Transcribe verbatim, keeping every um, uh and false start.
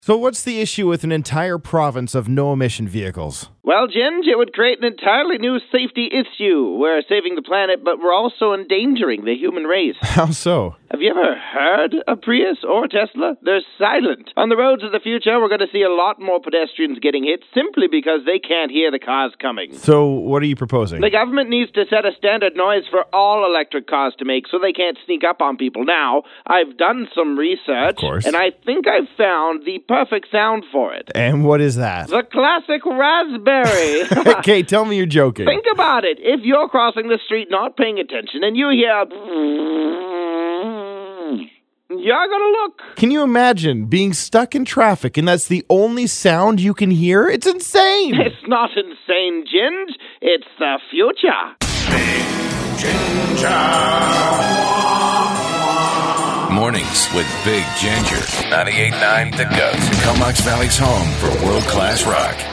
So what's the issue with an entire province of no-emission vehicles? Well, Ginge, it would create an entirely new safety issue. We're saving the planet, but we're also endangering the human race. How so? Have you ever heard a Prius or a Tesla? They're silent. On the roads of the future, we're going to see a lot more pedestrians getting hit simply because they can't hear the cars coming. So what are you proposing? The government needs to set a standard noise for all electric cars to make so they can't sneak up on people. Now, I've done some research, of course, and I think I've found the perfect sound for it. And what is that? The classic raspberry. Okay, tell me you're joking. Think about it. If you're crossing the street not paying attention and you hear... You're gonna look. Can you imagine being stuck in traffic and that's the only sound you can hear? It's insane. It's not insane, Ginge. It's the future. Big Ginger. Mornings with Big Ginger. ninety-eight point nine The Ghost. Comox Valley's home for world-class rock.